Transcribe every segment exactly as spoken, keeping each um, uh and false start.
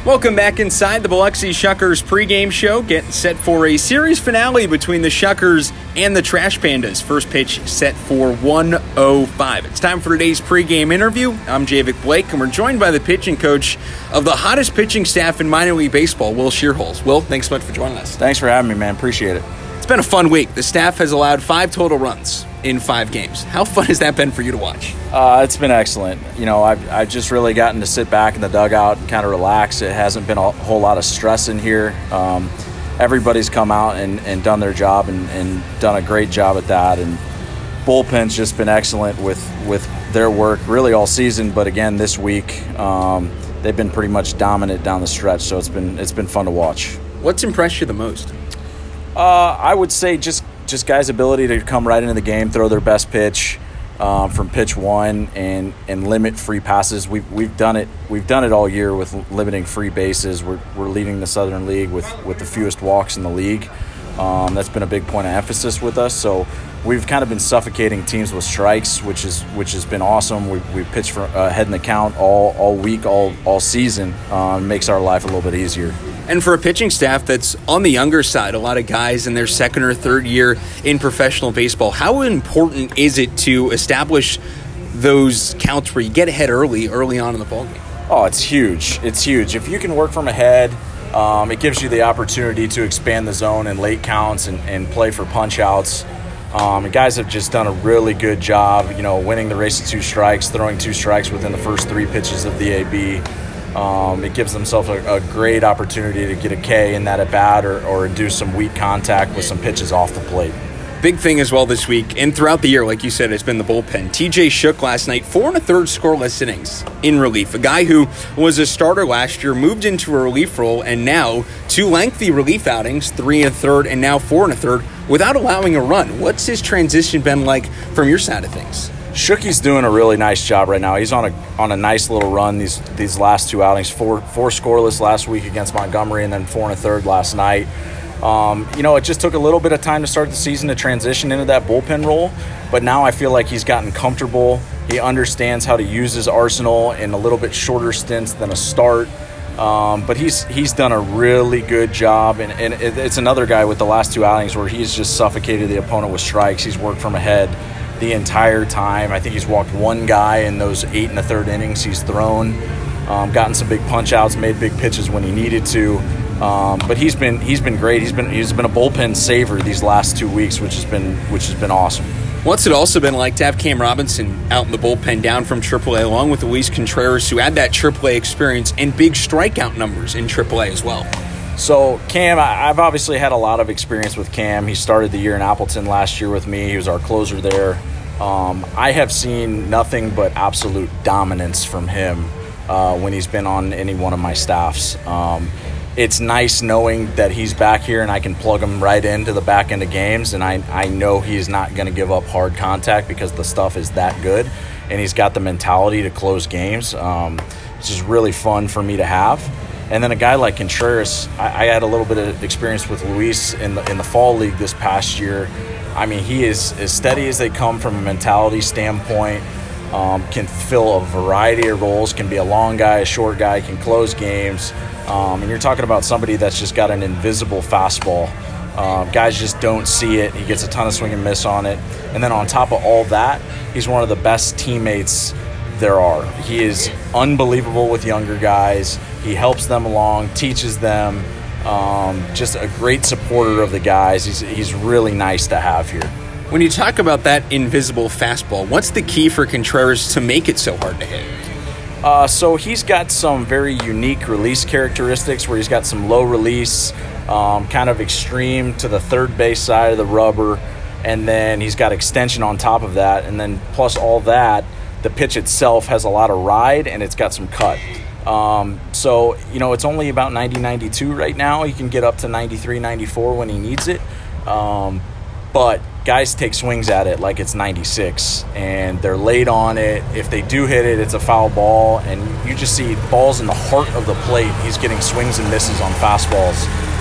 Welcome back inside the Biloxi Shuckers pregame show, getting set for a series finale between the Shuckers and the Trash Pandas. First pitch set for one oh five. It's time for today's pregame interview. I'm Javik Blake, and we're joined by the pitching coach of the hottest pitching staff in minor league baseball, Will Schierholz. Will, thanks so much for joining us. Thanks for having me, man. Appreciate it. It's been a fun week. The staff has allowed five total runs in five games. How fun has that been for you to watch? Uh, it's been excellent. You know, I've, I've just really gotten to sit back in the dugout and kind of relax. It hasn't been a whole lot of stress in here. Um, everybody's come out and, and done their job and, and done a great job at that. And bullpen's just been excellent with, with their work really all season. But again, this week, um, they've been pretty much dominant down the stretch. So it's been it's been fun to watch. What's impressed you the most? Uh, I would say just just guys' ability to come right into the game, throw their best pitch um, from pitch one, and and limit free passes. We've we've done it. We've done it all year with limiting free bases. We're we're leading the Southern League with, with the fewest walks in the league. Um, that's been a big point of emphasis with us. So we've kind of been suffocating teams with strikes, which is which has been awesome. We we pitched for uh, head in the count all all week, all all season. Uh, makes our life a little bit easier. And for a pitching staff that's on the younger side, a lot of guys in their second or third year in professional baseball, how important is it to establish those counts where you get ahead early, early on in the ballgame? Oh, it's huge. It's huge. If you can work from ahead, um, it gives you the opportunity to expand the zone in late counts and, and play for punch outs. Um, and guys have just done a really good job, you know, winning the race to two strikes, throwing two strikes within the first three pitches of the A B. Um, it gives themselves a, a great opportunity to get a K in that at bat or, or do some weak contact with some pitches off the plate. Big thing as well this week and throughout the year, like you said, it's been the bullpen. T J Shook last night, four and a third scoreless innings in relief. A guy who was a starter last year, moved into a relief role, and now two lengthy relief outings, three and a third and now four and a third, without allowing a run. What's his transition been like from your side of things? Shookie's doing a really nice job right now. He's on a on a nice little run these these last two outings. Four four scoreless last week against Montgomery, and then four and a third last night. Um, you know, it just took a little bit of time to start the season to transition into that bullpen role, but now I feel like he's gotten comfortable. He understands how to use his arsenal in a little bit shorter stints than a start. Um, but he's he's done a really good job, and, and it, it's another guy with the last two outings where he's just suffocated the opponent with strikes. He's worked from ahead the entire time. I think he's walked one guy in those eight and a third innings he's thrown, um, gotten some big punch outs, made big pitches when he needed to. Um, but he's been he's been great. He's been he's been a bullpen saver these last two weeks, which has been which has been awesome. What's it also been like to have Cam Robinson out in the bullpen down from triple A, along with Luis Contreras, who had that triple A experience and big strikeout numbers in triple A as well? So Cam, I've obviously had a lot of experience with Cam. He started the year in Appleton last year with me. He was our closer there. Um, I have seen nothing but absolute dominance from him uh, when he's been on any one of my staffs. Um, it's nice knowing that he's back here and I can plug him right into the back end of games, and I, I know he's not going to give up hard contact because the stuff is that good, and he's got the mentality to close games. Um, it's just really fun for me to have. And then a guy like Contreras, I, I had a little bit of experience with Luis in the in the fall league this past year. I mean, he is as steady as they come from a mentality standpoint, um, can fill a variety of roles, can be a long guy, a short guy, can close games. Um, and you're talking about somebody that's just got an invisible fastball. Uh, guys just don't see it. He gets a ton of swing and miss on it. And then on top of all that, he's one of the best teammates there are. He is unbelievable with younger guys. He helps them along, teaches them. Um, just a great supporter of the guys. He's he's really nice to have here. When you talk about that invisible fastball, what's the key for Contreras to make it so hard to hit? Uh, so he's got some very unique release characteristics where he's got some low release, um, kind of extreme to the third base side of the rubber, and then he's got extension on top of that, and then plus all that, the pitch itself has a lot of ride and it's got some cut. Um, so, you know, it's only about ninety, ninety-two right now. He can get up to ninety-three, ninety-four when he needs it. Um, but guys take swings at it like it's ninety-six, and they're late on it. If they do hit it, it's a foul ball, and you just see balls in the heart of the plate. He's getting swings and misses on fastballs.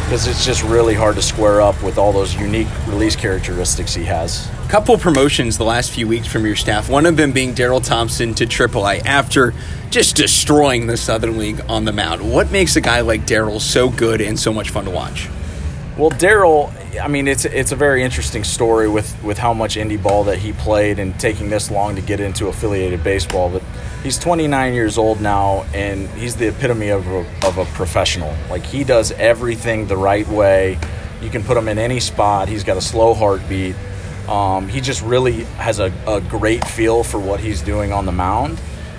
because it's just really hard to square up with all those unique release characteristics he has. Couple promotions the last few weeks from your staff, one of them being Daryl Thompson to triple A after just destroying the Southern League on the mound. What makes a guy like Daryl so good and so much fun to watch? Well, Daryl, I mean, it's it's a very interesting story with, with how much indie ball that he played and taking this long to get into affiliated baseball. But he's twenty-nine years old now, and he's the epitome of a, of a professional. Like, he does everything the right way. You can put him in any spot. He's got a slow heartbeat. Um, he just really has a, a great feel for what he's doing on the mound.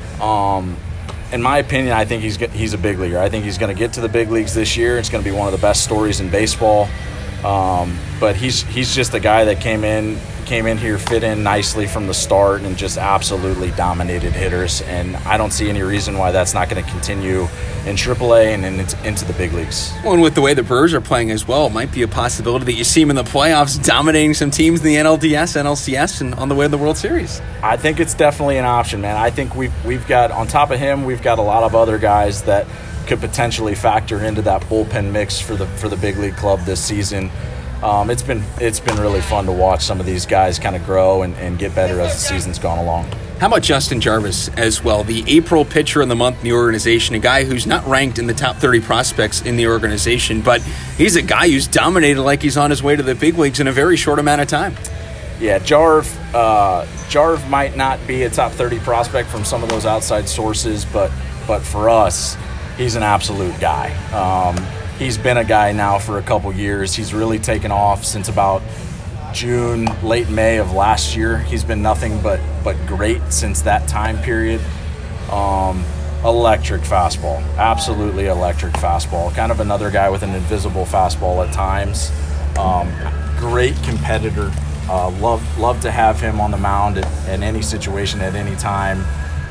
Um, in my opinion, I think he's he's a big leaguer. I think he's going to get to the big leagues this year. It's going to be one of the best stories in baseball. Um, but he's he's just a guy that came in came in here, fit in nicely from the start, and just absolutely dominated hitters. And I don't see any reason why that's not going to continue in triple A and in, into the big leagues. Well, and with the way the Brewers are playing as well, it might be a possibility that you see him in the playoffs dominating some teams in the N L D S, N L C S, and on the way to the World Series. I think it's definitely an option, man. I think we've we've got, on top of him, we've got a lot of other guys that could potentially factor into that bullpen mix for the for the big league club this season. Um, it's been it's been really fun to watch some of these guys kind of grow and, and get better as the season's gone along. How about Justin Jarvis as well, the April pitcher of the month in the organization, a guy who's not ranked in the top thirty prospects in the organization, but he's a guy who's dominated like he's on his way to the big leagues in a very short amount of time. Yeah, Jarv, uh, Jarv might not be a top thirty prospect from some of those outside sources, but but for us, he's an absolute guy. Um, he's been a guy now for a couple years. He's really taken off since about June, late May of last year. He's been nothing but but great since that time period. Um, electric fastball, absolutely electric fastball. Kind of another guy with an invisible fastball at times. Um, great competitor. Uh, love love to have him on the mound at, in any situation at any time.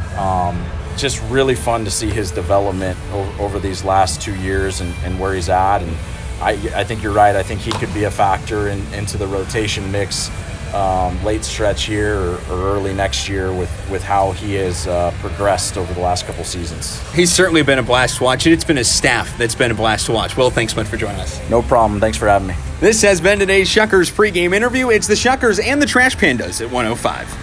Um, just really fun to see his development over, over these last two years and, and where he's at. And I, I think you're right. I think he could be a factor in, into the rotation mix um, late stretch here or, or early next year with, with how he has uh, progressed over the last couple seasons. He's certainly been a blast to watch, and it's been his staff that's been a blast to watch. Will, thanks so much for joining us. No problem. Thanks for having me. This has been today's Shuckers pregame interview. It's the Shuckers and the Trash Pandas at one oh five.